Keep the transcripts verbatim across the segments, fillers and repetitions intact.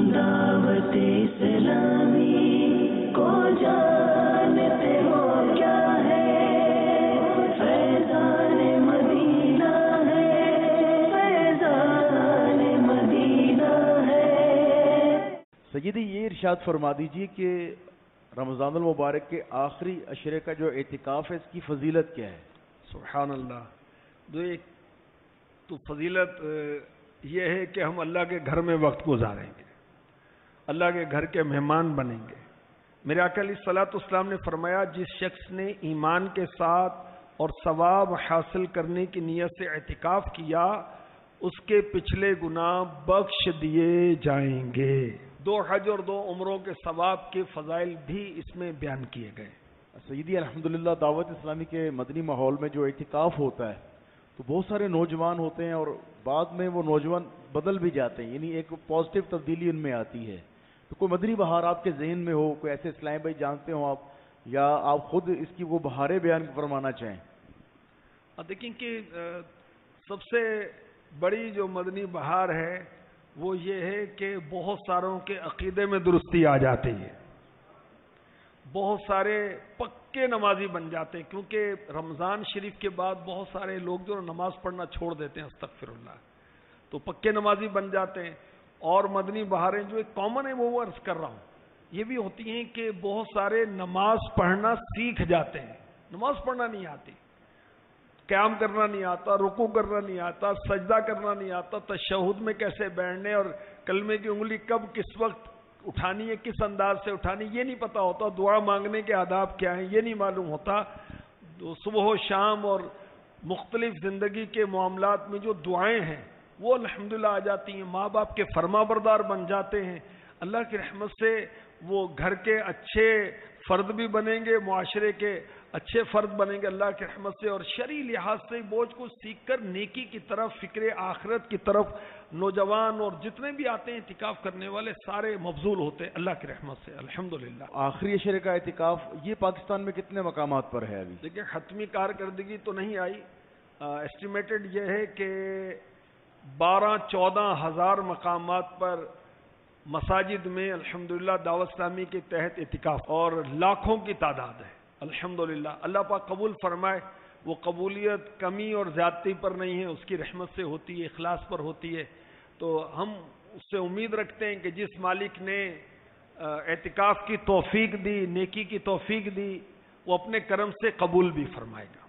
दावत इस्लामी को जानते हो क्या है, फैज़ान मदीना है, फैज़ान मदीना है। सय्यदी ये इरशाद फरमा दीजिए कि रमज़ानुल मुबारक के आखिरी अशरे का जो एतिकाफ है इसकी फजीलत क्या है? सुभान अल्लाह। दो एक तो फजीलत ये है कि हम अल्लाह के घर में वक्त गुजारेंगे, अल्लाह के घर के मेहमान बनेंगे। मेरे आका अलैहिस्सलातु ने फरमाया, जिस शख्स ने ईमान के साथ और सवाब हासिल करने की नीयत से एतिकाफ किया उसके पिछले गुनाह बख्श दिए जाएंगे। दो हज और दो उम्रों के सवाब के फजाइल भी इसमें बयान किए गए। सय्यदी अल्हम्दुलिल्लाह दावत इस्लामी के मदनी माहौल में जो एतिकाफ होता है तो बहुत सारे नौजवान होते हैं और बाद में वो नौजवान बदल भी जाते हैं, यानी एक पॉजिटिव तब्दीली उनमें आती है। तो कोई मदनी बहार आपके जहन में हो, कोई ऐसे इस्लाम भाई जानते हो आप, या आप खुद इसकी वो बहारें बयान फरमाना चाहें? देखिए कि सबसे बड़ी जो मदनी बहार है वो ये है कि बहुत सारों के अकीदे में दुरुस्ती आ जाती है, बहुत सारे पक्के नमाजी बन जाते हैं, क्योंकि रमज़ान शरीफ के बाद बहुत सारे लोग जो नमाज पढ़ना छोड़ देते हैं, अस्तगफिरुल्लाह, तो पक्के नमाजी बन जाते हैं। और मदनी बहारें जो एक कॉमन है वो अर्ज कर रहा हूँ, ये भी होती हैं कि बहुत सारे नमाज पढ़ना सीख जाते हैं, नमाज पढ़ना नहीं आती, क़याम करना नहीं आता, रुकू करना नहीं आता, सजदा करना नहीं आता, तशहुद में कैसे बैठने और कलमे की उंगली कब किस वक्त उठानी है, किस अंदाज से उठानी ये नहीं पता होता, दुआ मांगने के आदाब क्या हैं ये नहीं मालूम होता। तो सुबह शाम और मुख्तलिफ ज़िंदगी के मामलात में जो दुआएं हैं वो अल्हम्दुलिल्लाह आ जाती हैं, माँ बाप के फरमाबरदार बन जाते हैं, अल्लाह की रहमत से वो घर के अच्छे फ़र्द भी बनेंगे, मुआशरे के अच्छे फ़र्द बनेंगे अल्लाह की रहमत से, और शरई लिहाज से बोझ को सीख कर नेकी की तरफ, फ़िक्र आखिरत की तरफ नौजवान और जितने भी आते हैं इतिकाफ करने वाले सारे मबजूल होते हैं अल्लाह की रहमत से अल्हम्दुलिल्लाह। आखिरी अशरे का इतिकाफ ये पाकिस्तान में कितने मकामात पर है अभी? देखिए हतमी कारकर्दगी तो नहीं आई, एस्टिमेटेड ये है कि बारह चौदह हज़ार मकामात पर मसाजिद में अल्हम्दुलिल्लाह दावत इस्लामी के तहत इतिकाफ और लाखों की तादाद है अल्हम्दुलिल्लाह। अल्लाह पाक कबूल फरमाए, वो कबूलियत कमी और ज़्यादती पर नहीं है, उसकी रहमत से होती है, इखलास पर होती है। तो हम उससे उम्मीद रखते हैं कि जिस मालिक ने एतिकाफ की तौफीक दी, नेकी की तौफीक दी, वो अपने करम से कबूल भी फरमाएगा।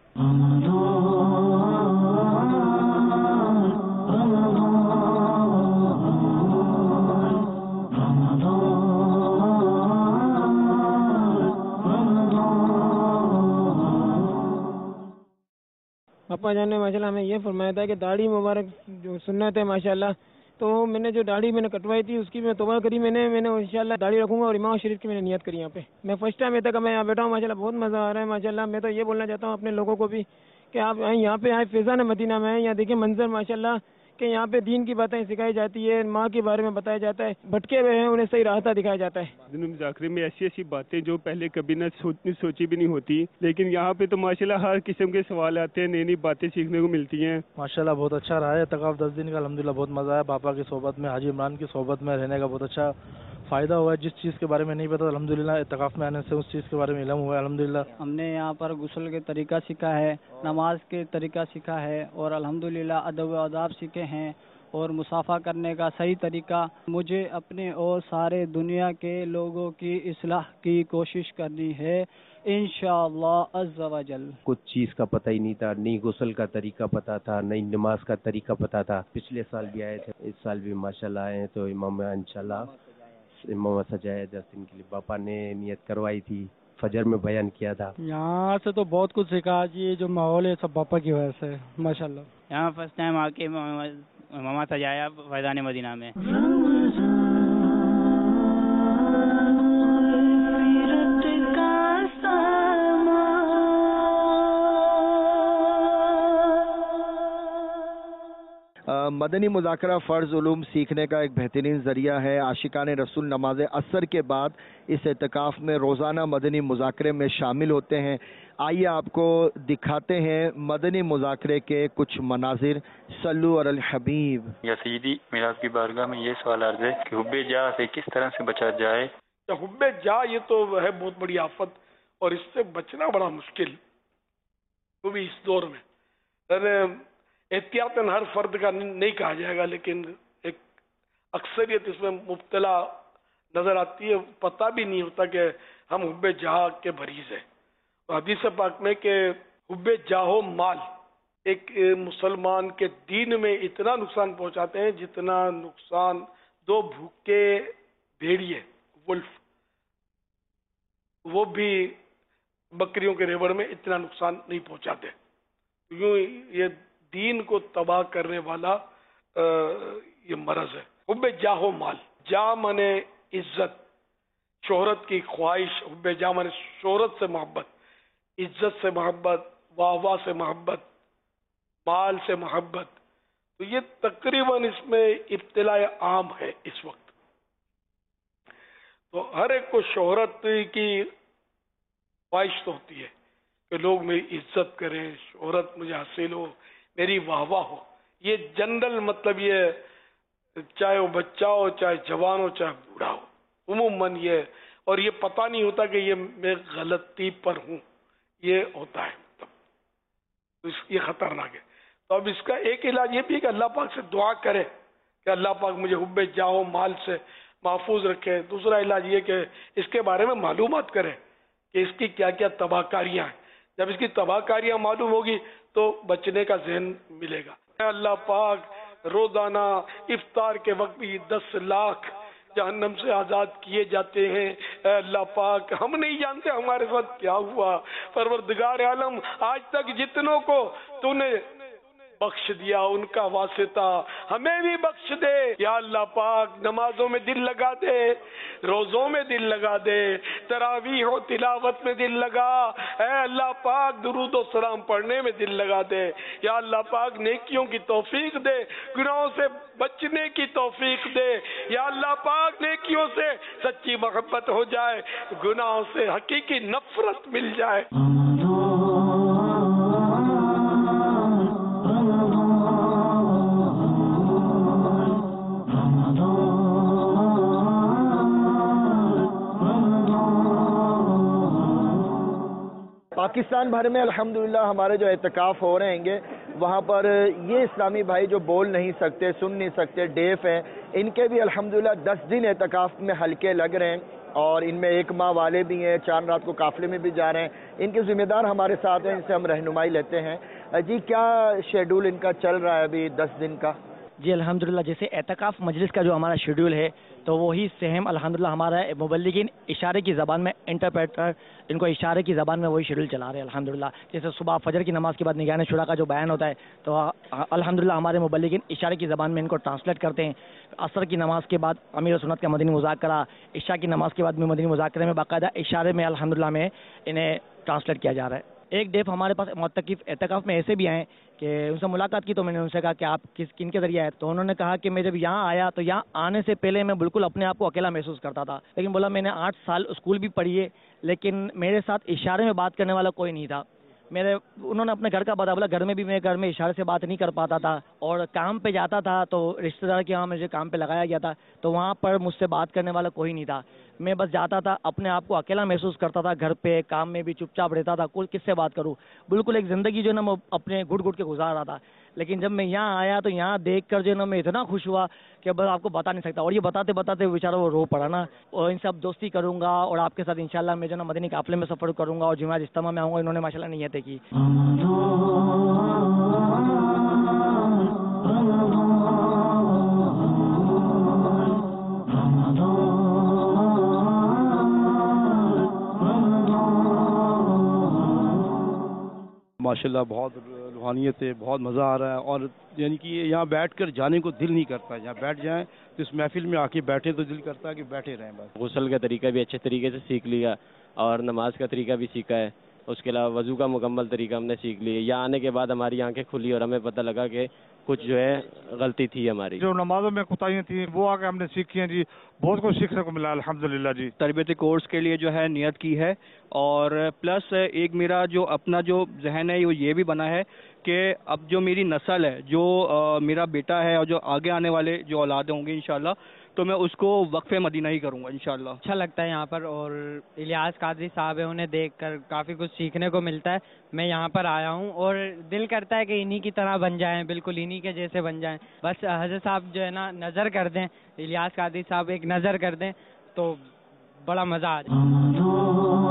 पापा जान ने माशाल्लाह हमें ये फरमाया था कि दाढ़ी मुबारक जो सुन्नत है माशाल्लाह, तो मैंने जो दाढ़ी मैंने कटवाई थी उसकी मैं तौबा करी, मैंने मैंने इंशाल्लाह दाढ़ी रखूंगा और इमाम शरीफ की मैंने नियत करी। यहाँ पे मैं फर्स्ट टाइम तक मैं यहाँ बैठा हूँ माशाल्लाह, बहुत मज़ा आ रहा है माशाल्लाह। मैं तो ये बोलना चाहता हूँ अपने लोगों को भी कि आप यहाँ पे आए, फैज़ान मदीना में आए, यहाँ देखिए मंजर माशाल्लाह कि यहाँ पे दीन की बातें सिखाई जाती है, माँ के बारे में बताया जाता है, भटके हुए हैं उन्हें सही रास्ता दिखाया जाता है। दिन मुज़ाकरे में ऐसी ऐसी बातें जो पहले कभी न सोचनी सोची भी नहीं होती, लेकिन यहाँ पे तो माशाल्लाह हर किस्म के सवाल आते हैं, नई नई बातें सीखने को मिलती हैं। माशाल्लाह बहुत अच्छा रहा है तकाफ दस दिन का, अल्हम्दुलिल्लाह बहुत मज़ा आया। पापा की सोबत में, हाजी इमरान की सोबत में रहने का बहुत अच्छा फ़ायदा हुआ है। जिस चीज़ के बारे में नहीं पता अल्हम्दुलिल्लाह इत्तिकाफ़ में आने से उस चीज़ के बारे में इल्म हुआ है अल्हम्दुलिल्लाह। हमने यहाँ पर गुस्ल के तरीका सीखा है, नमाज के तरीका सीखा है और अल्हम्दुलिल्लाह अदब व आदाब सीखे हैं और मुसाफा करने का सही तरीका। मुझे अपने और सारे दुनिया के लोगों की इस्लाह की कोशिश करनी है इंशाअल्लाह अज़्ज़ा व जल। कुछ चीज़ का पता ही नहीं था, नहीं गुस्ल का तरीका पता था, नहीं नमाज का तरीका पता था। पिछले साल भी आए थे, इस साल भी माशाल्लाह आए हैं। तो इमाम इंशाल्लाह इमाम सजाया दस दिन के लिए पापा ने नियत करवाई थी, फजर में बयान किया था। यहाँ से तो बहुत कुछ सीखा जी, ये जो माहौल है सब पापा की वजह से माशाल्लाह। यहाँ फर्स्ट टाइम आके मामा सजाया फैज़ान मदीना में। مدنی مذاکرہ فرض علوم سیکھنے کا ایک بہترین ذریعہ ہے۔ عاشقان رسول نماز عصر کے بعد اس اعتکاف میں روزانہ مدنی مذاکرے میں شامل ہوتے ہیں۔ آئیے آپ کو دکھاتے ہیں مدنی مذاکرے کے کچھ مناظر۔ صلو علی الحبیب۔ یا سیدی، میرا آپ کی بارگاہ میں یہ سوال عرض ہے کہ حب جاہ سے کس طرح سے بچا جائے؟ حب جاہ یہ تو ہے بہت بڑی آفت، اور اس سے بچنا بڑا مشکل، وہ بھی اس دور میں۔ احتیاطاً ہر فرد کا نہیں کہا جائے گا، لیکن ایک اکثریت اس میں مبتلا نظر آتی ہے، پتہ بھی نہیں ہوتا کہ ہم حب جاہ کے مریض ہیں۔ حدیث پاک میں کہ حب جاہ مال ایک مسلمان کے دین میں اتنا نقصان پہنچاتے ہیں جتنا نقصان دو بھوکے بھیڑیے ولف وہ بھی بکریوں کے ریوڑ میں اتنا نقصان نہیں پہنچاتے۔ یوں یہ دین کو تباہ کرنے والا یہ مرض ہے۔ حب جاہ و مال، جاہ مانے عزت، شہرت کی خواہش، حب جاہ مانے شہرت سے محبت، عزت سے محبت، واہ واہ سے محبت، مال سے محبت۔ تو یہ تقریباً اس میں ابتلاء عام ہے اس وقت۔ تو ہر ایک کو شہرت کی خواہش تو ہوتی ہے کہ لوگ میری عزت کریں، شہرت مجھے حاصل ہو، میری واہ واہ ہو۔ یہ جنرل مطلب یہ چاہے وہ بچہ ہو، چاہے جوان ہو، چاہے بوڑھا ہو، عموماً یہ، اور یہ پتہ نہیں ہوتا کہ یہ میں غلطی پر ہوں، یہ ہوتا ہے، تو یہ خطرناک ہے۔ تو اب اس کا ایک علاج یہ بھی ہے کہ اللہ پاک سے دعا کرے کہ اللہ پاک مجھے حب جاہ و مال سے محفوظ رکھے۔ دوسرا علاج یہ کہ اس کے بارے میں معلومات کرے کہ اس کی کیا کیا تباہ کاریاں ہیں۔ جب اس کی تباہ کاریاں معلوم ہوگی تو بچنے کا ذہن ملے گا۔ اللہ پاک روزانہ افطار کے وقت بھی دس لاکھ جہنم سے آزاد کیے جاتے ہیں۔ اے اللہ پاک، ہم نہیں جانتے ہمارے ساتھ کیا ہوا، پروردگار عالم آج تک جتنوں کو تو نے بخش دیا ان کا واسطہ ہمیں بھی بخش دے یا اللہ پاک۔ نمازوں میں دل لگا دے، روزوں میں دل لگا دے، تراویح و تلاوت میں دل لگا، اے اللہ پاک درود و سلام پڑھنے میں دل لگا دے یا اللہ پاک۔ نیکیوں کی توفیق دے، گناہوں سے بچنے کی توفیق دے یا اللہ پاک۔ نیکیوں سے سچی محبت ہو جائے، گناہوں سے حقیقی نفرت مل جائے۔ پاکستان بھر میں الحمدللہ ہمارے جو اعتکاف ہو رہے ہیں گے وہاں پر یہ اسلامی بھائی جو بول نہیں سکتے، سن نہیں سکتے، ڈیف ہیں، ان کے بھی الحمدللہ دس دن اعتکاف میں حلقے لگ رہے ہیں، اور ان میں ایک ماہ والے بھی ہیں، چاند رات کو قافلے میں بھی جا رہے ہیں۔ ان کے ذمہ دار ہمارے ساتھ ہیں، ان سے ہم رہنمائی لیتے ہیں۔ جی کیا شیڈول ان کا چل رہا ہے ابھی دس دن کا؟ جی الحمدللہ، جیسے اعتکاف مجلس کا جو ہمارا شیڈول ہے تو وہی سیم الحمدللہ ہمارا مبلغین اشارے کی زبان میں انٹرپریٹر ان کو اشارے کی زبان میں وہی شیڈول چلا رہے ہیں الحمدللہ۔ جیسے صبح فجر کی نماز کے بعد نگران شورا کا جو بیان ہوتا ہے تو الحمدللہ ہمارے مبلغین اشارے کی زبان میں ان کو ٹرانسلیٹ کرتے ہیں۔ عصر کی نماز کے بعد امیر سنت کا مدنی مذاکرہ، عشاء کی نماز کے بعد بھی مدنی مذاکرے میں باقاعدہ اشارے میں الحمدللہ میں انہیں ٹرانسلیٹ کیا جا رہا ہے۔ ایک ڈیف ہمارے پاس معتکف اعتکاف میں ایسے بھی آئے کہ ان سے ملاقات کی تو میں نے ان سے کہا کہ آپ کس کن کے ذریعے آئے، تو انہوں نے کہا کہ میں جب یہاں آیا تو یہاں آنے سے پہلے میں بالکل اپنے آپ کو اکیلا محسوس کرتا تھا، لیکن بولا میں نے آٹھ سال اسکول بھی پڑھی ہے لیکن میرے ساتھ اشارے میں بات کرنے والا کوئی نہیں تھا۔ میرے انہوں نے اپنے گھر کا بتا، بولا گھر میں بھی میں گھر میں اشارے سے بات نہیں کر پاتا تھا، اور کام پہ جاتا تھا تو رشتہ دار کے یہاں مجھے کام پہ لگایا گیا تھا تو وہاں پر مجھ سے بات کرنے والا کوئی نہیں تھا۔ میں بس جاتا تھا، اپنے آپ کو اکیلا محسوس کرتا تھا، گھر پہ کام میں بھی چپ چاپ رہتا تھا، کوئی کس سے بات کروں، بالکل ایک زندگی جو ہے نا میں اپنے گھٹ گھٹ کے گزار رہا تھا۔ لیکن جب میں یہاں آیا تو یہاں دیکھ کر جو ہے نا میں اتنا خوش ہوا کہ بس آپ کو بتا نہیں سکتا، اور یہ بتاتے بتاتے بیچارہ وہ رو پڑا نا۔ اور ان سے اب دوستی کروں گا اور آپ کے ساتھ انشاءاللہ میں جو ہے نا مدنی قافلے میں سفر کروں گا اور جمعہ اجتماع میں آؤں گا۔ انہوں نے ماشاءاللہ نیتیں کی۔ ماشاءاللہ بہت روحانیت ہے، بہت مزہ آ رہا ہے، اور یعنی کہ یہاں بیٹھ کر جانے کو دل نہیں کرتا، یہاں بیٹھ جائیں تو اس محفل میں آ کے بیٹھیں تو دل کرتا ہے کہ بیٹھے رہیں بس۔ غسل کا طریقہ بھی اچھے طریقے سے سیکھ لیا اور نماز کا طریقہ بھی سیکھا ہے، اس کے علاوہ وضو کا مکمل طریقہ ہم نے سیکھ لی. یہاں آنے کے بعد ہماری آنکھیں کھلی اور ہمیں پتہ لگا کہ کچھ جو ہے غلطی تھی ہماری. جو نمازوں میں کوتاہیاں تھیں وہ آگے ہم نے سیکھی ہیں جی. بہت کچھ سیکھنے کو ملا الحمدللہ جی. تربیتی کورس کے لیے جو ہے نیت کی ہے, اور پلس ایک میرا جو اپنا جو ذہن ہے وہ یہ بھی بنا ہے کہ اب جو میری نسل ہے, جو میرا بیٹا ہے اور جو آگے آنے والے جو اولادیں ہوں گی انشاءاللہ, تو میں اس کو وقف مدینہ ہی کروں گا انشاءاللہ. اچھا لگتا ہے یہاں پر, اور الیاس قادری صاحب ہے, انہیں دیکھ کر کافی کچھ سیکھنے کو ملتا ہے. میں یہاں پر آیا ہوں اور دل کرتا ہے کہ انہی کی طرح بن جائیں, بالکل انہی کے جیسے بن جائیں. بس حضرت صاحب جو ہے نا نظر کر دیں, الیاس قادری صاحب ایک نظر کر دیں تو بڑا مزہ آ جائے.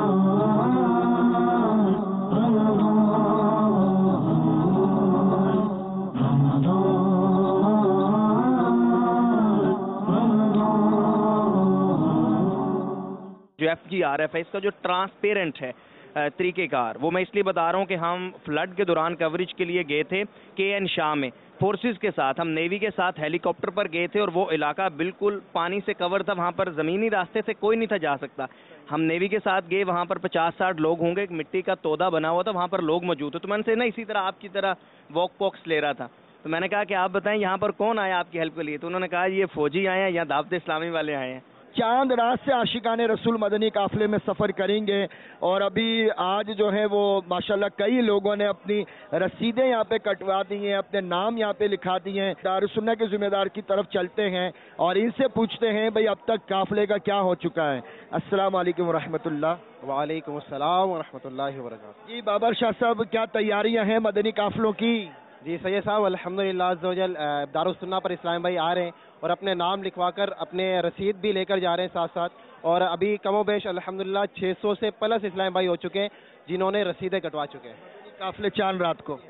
جو ایف جی آر ایف ہے, اس کا جو ٹرانسپیرنٹ ہے طریقہ کار, وہ میں اس لیے بتا رہا ہوں کہ ہم فلڈ کے دوران کوریج کے لیے گئے تھے کے این شاہ میں فورسز کے ساتھ, ہم نیوی کے ساتھ ہیلی کاپٹر پر گئے تھے, اور وہ علاقہ بالکل پانی سے کور تھا. وہاں پر زمینی راستے سے کوئی نہیں تھا جا سکتا. ہم نیوی کے ساتھ گئے, وہاں پر پچاس ساٹھ لوگ ہوں گے, ایک مٹی کا تودا بنا ہوا تھا, وہاں پر لوگ موجود تھے. تو میں ان سے نا اسی طرح آپ کی طرح واک پاکس لے رہا تھا. تو میں نے کہا کہ آپ بتائیں یہاں پر کون آیا آپ کی ہیلپ کے لیے؟ تو انہوں نے کہا یہ فوجی آئے ہیں یا دعوت اسلامی والے آئے ہیں. چاند رات سے عاشقان رسول مدنی قافلے میں سفر کریں گے, اور ابھی آج جو ہے وہ ماشاءاللہ کئی لوگوں نے اپنی رسیدیں یہاں پہ کٹوا دی ہیں, اپنے نام یہاں پہ لکھا دیے ہیں. دارالسنہ کے ذمہ دار کی طرف چلتے ہیں اور ان سے پوچھتے ہیں بھئی اب تک قافلے کا کیا ہو چکا ہے. السلام علیکم ورحمۃ اللہ. وعلیکم السلام ورحمۃ اللہ وبرکاتہ. جی بابر شاہ صاحب, کیا تیاریاں ہیں مدنی قافلوں کی؟ جی سید صاحب, الحمدللہ عز و جل دارالسنہ پر اسلام بھائی آ رہے ہیں اور اپنے نام لکھوا کر اپنے رسید بھی لے کر جا رہے ہیں ساتھ ساتھ, اور ابھی کم و بیش الحمدللہ چھ سو سے پلس اسلام بھائی ہو چکے ہیں جنہوں نے رسیدیں کٹوا چکے ہیں. قافلے چاند رات کو؟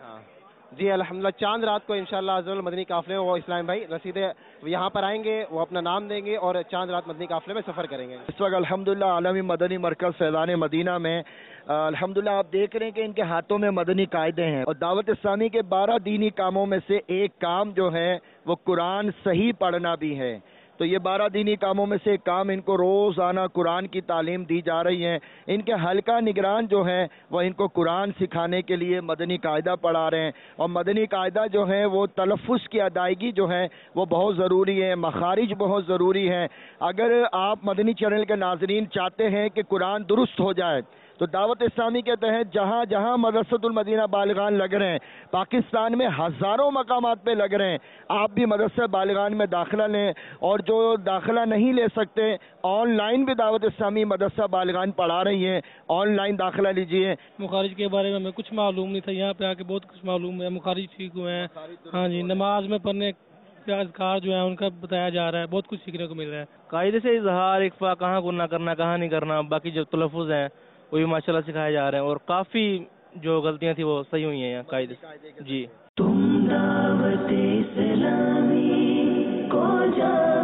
جی الحمدللہ چاند رات کو انشاءاللہ عز و جل مدنی قافلے میں وہ اسلام بھائی رسیدیں یہاں پر آئیں گے, وہ اپنا نام دیں گے اور چاند رات مدنی قافلے میں سفر کریں گے. اس وقت الحمدللہ عالمی مدنی مرکز فیضان مدینہ میں الحمدللہ آپ دیکھ رہے ہیں کہ ان کے ہاتھوں میں مدنی قاعدے ہیں, اور دعوت اسلامی کے بارہ دینی کاموں میں سے ایک کام جو ہے وہ قرآن صحیح پڑھنا بھی ہے. تو یہ بارہ دینی کاموں میں سے ایک کام ان کو روزانہ قرآن کی تعلیم دی جا رہی ہے. ان کے حلقہ نگران جو ہیں وہ ان کو قرآن سکھانے کے لیے مدنی قاعدہ پڑھا رہے ہیں, اور مدنی قاعدہ جو ہے وہ تلفظ کی ادائیگی جو ہے وہ بہت ضروری ہے, مخارج بہت ضروری ہے. اگر آپ مدنی چینل کے ناظرین چاہتے ہیں کہ قرآن درست ہو جائے تو دعوت اسلامی کے تحت جہاں جہاں مدرسۃ المدینہ بالغان لگ رہے ہیں, پاکستان میں ہزاروں مقامات پہ لگ رہے ہیں, آپ بھی مدرسہ بالغان میں داخلہ لیں, اور جو داخلہ نہیں لے سکتے آن لائن بھی دعوت اسلامی مدرسہ بالغان پڑھا رہی ہے, آن لائن داخلہ لیجئے. مخارج کے بارے میں ہمیں کچھ معلوم نہیں تھا, یہاں پہ آ کے بہت کچھ معلوم ہے, مخارج ٹھیک ہوئے ہیں. ہاں جی, نماز میں پڑھنے کے اذکار جو ہیں ان کا بتایا جا رہا ہے, بہت کچھ سیکھنے کو مل رہا ہے. قاعدے سے اظہار اخفا کہاں گناہ کرنا کہاں نہیں کرنا, باقی جو تلفظ ہیں وہ بھی ماشاءاللہ سکھائے جا رہے ہیں, اور کافی جو غلطیاں تھیں وہ صحیح ہوئی ہیں یہاں قاعدے سے. جی تم دعوت اسلامی کو جا